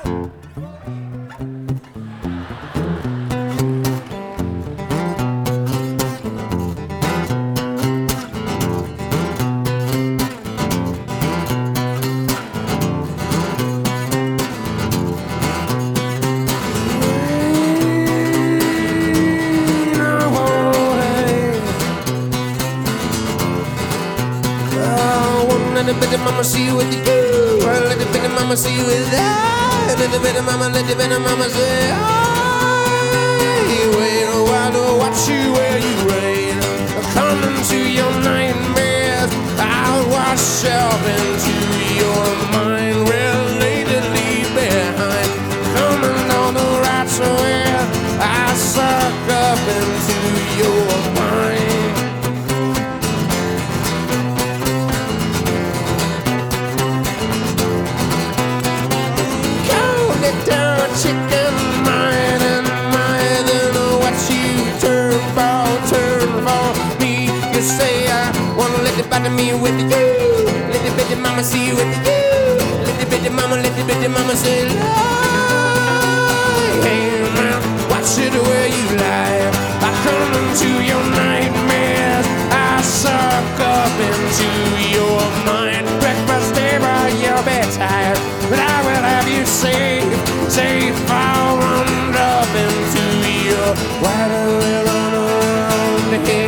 Little bit of mama see you with you. A little bit of mama see you with that. A little bit of mama say, I wait a while to watch you where you rain. Come into your nightmares. I'll wash up into your mind. Relatedly behind. Coming on the right where I suck up into your mind. Chicken mine and mine, and what you turn for me. You say I wanna let it bother me with you. Little bit of mama see you with you. Little bit of mama say lie. Hey man, watch it where you lie. I come into your nightmares. I suck up into your mind. Breakfast table, you'll be tired, but I will have you safe. I'll run up into your. Why do we run around here?